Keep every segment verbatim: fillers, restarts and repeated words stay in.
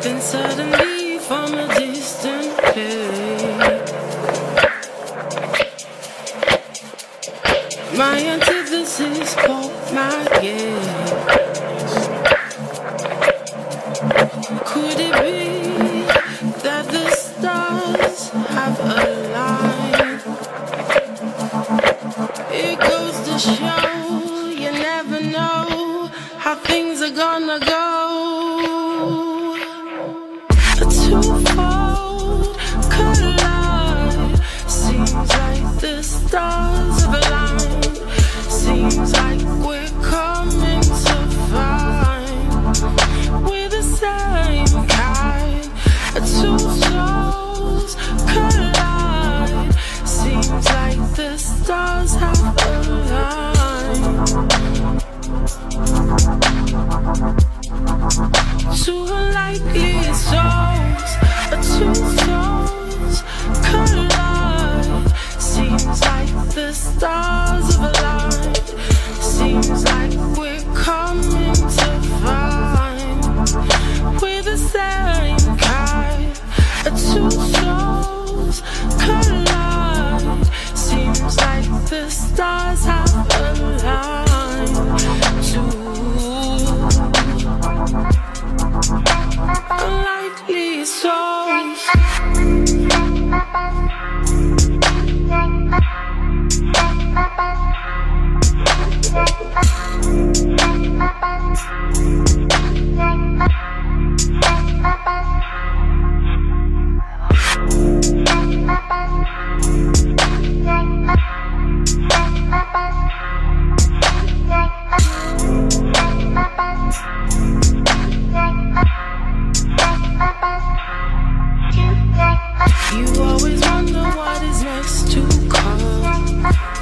Then suddenly from a distant place, my antithesis caught my gaze. Could it be that the stars have aligned? It goes to show you never know how things are gonna go. A twofold collide. Seems like the stars have aligned. Seems like we're coming to find we're the same kind. Two souls collide. Seems like the stars have aligned. Two unlikely souls, two souls collide. Seems like the stars have aligned. Seems like we're coming to find we're the same kind. Two souls collide. Seems like the stars have aligned. Two unlikely souls. You always wonder what is next to come.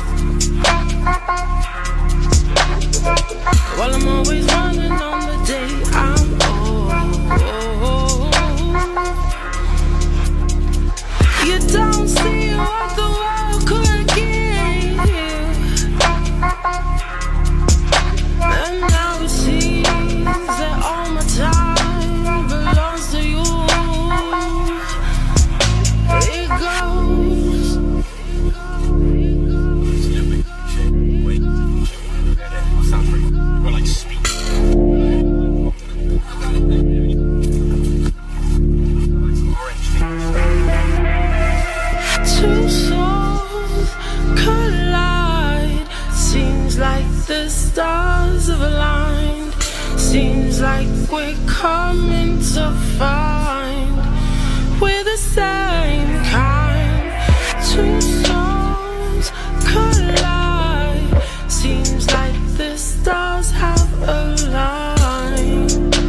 While I'm always running on the day I'm old. You don't see what the world could give, and now it seems that all my time belongs to you. It goes. Sounds pretty. We're like speed. Two souls collide. Seems like the stars have aligned. Seems like we're coming to find we're the same kind. Two souls collide. Seems like the stars have aligned.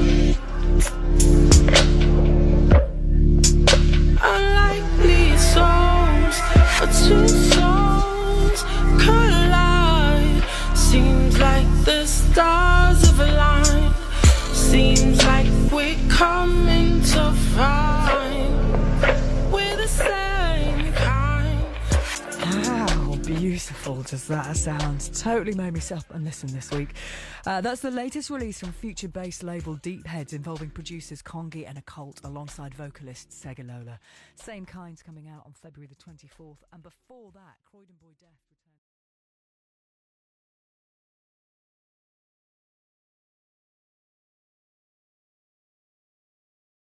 Unlikely souls, two souls collide. Seems like the stars have aligned. Seems like we're coming to find we're the same kind. How beautiful does that sound? Totally made me stop and listen this week. Uh, that's the latest release from future-based label Deepheads, involving producers Kongi and Occult alongside vocalist Segalola. Same Kind's coming out on February the twenty-fourth, and before that, Croydon Boy Death.